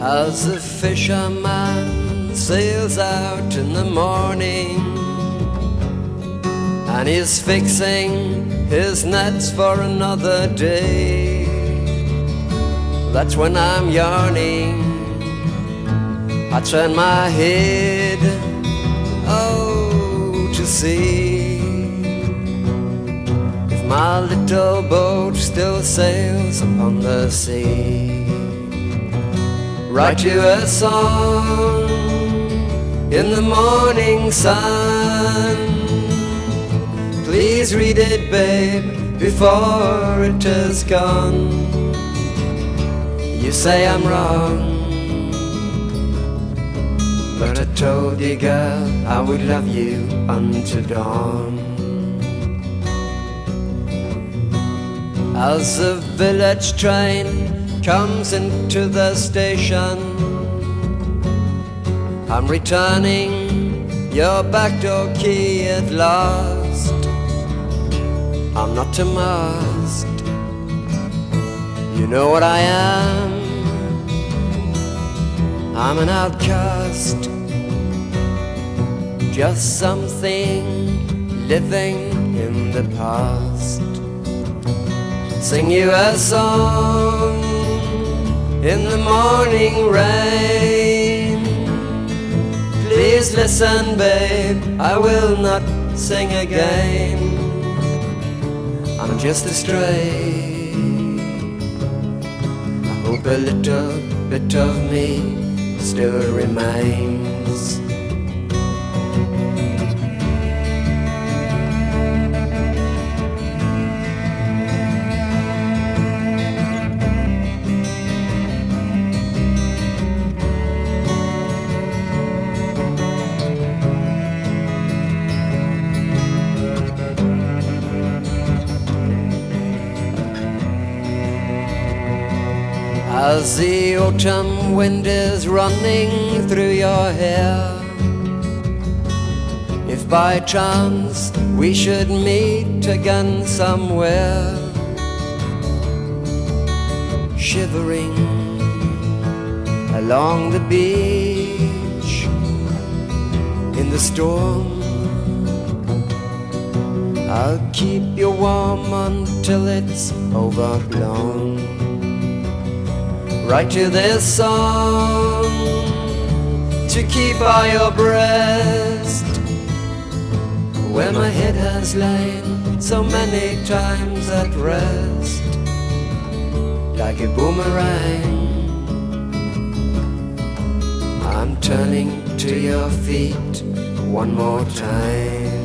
As a fisherman sails out in the morning, and he's fixing his nets for another day, that's when I'm yarning. I turn my head, oh, to see if my little boat still sails upon the sea. Write you a song in the morning sun. Please read it, babe, before it is gone. You say I'm wrong, but I told you, girl, I would love you until dawn. As the village train comes into the station, I'm returning your back door key at last. I'm not a must, you know what I am. I'm an outcast, just something living in the past. Sing you a song in the morning rain. Please listen, babe, I will not sing again. I'm just a stray. I hope a little bit of me still remains. As the autumn wind is running through your hair, if by chance we should meet again somewhere, shivering along the beach in the storm, I'll keep you warm until it's overblown. Write you this song to keep by your breast, where my head has lain so many times at rest, like a boomerang. I'm turning to your feet one more time.